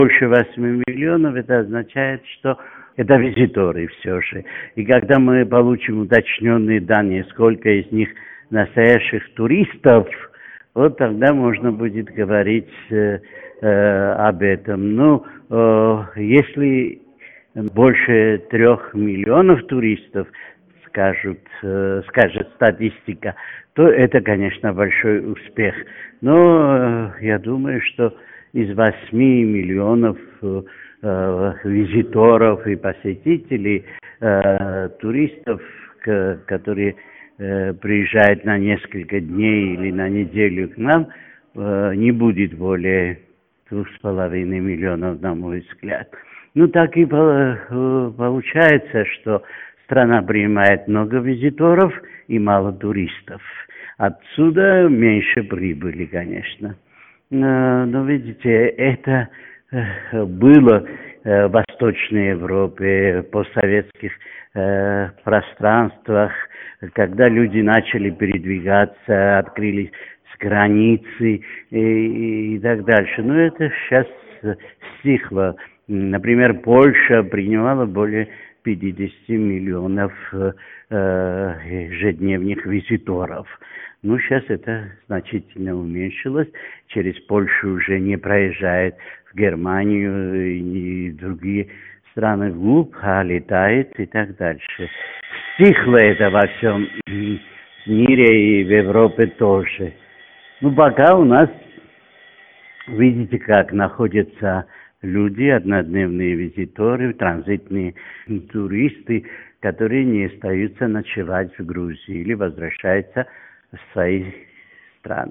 больше 8 миллионов, это означает, что это визиторы все же. И когда мы получим уточненные данные, сколько из них настоящих туристов, вот тогда можно будет говорить об этом. Ну, если больше 3 миллионов туристов, скажет статистика, то это, конечно, большой успех. Но я думаю, что из 8 миллионов визиторов и посетителей, туристов, которые приезжают на несколько дней или на неделю к нам, не будет более 2,5 миллионов, на мой взгляд. Ну, так и получается, что страна принимает много визиторов и мало туристов. Отсюда меньше прибыли, конечно. Но видите, это было в Восточной Европе, постсоветских пространствах, когда люди начали передвигаться, открылись границы и так дальше. Но это сейчас стихло. Например, Польша принимала более 50 миллионов ежедневных визиторов. Ну, сейчас это значительно уменьшилось. Через Польшу уже не проезжает в Германию и другие страны вглубь, а летает и так дальше. Стихло это во всем мире и в Европе тоже. Ну, пока у нас, видите, как находятся люди, однодневные визиторы, транзитные туристы, которые не остаются ночевать в Грузии или возвращаются в свои страны.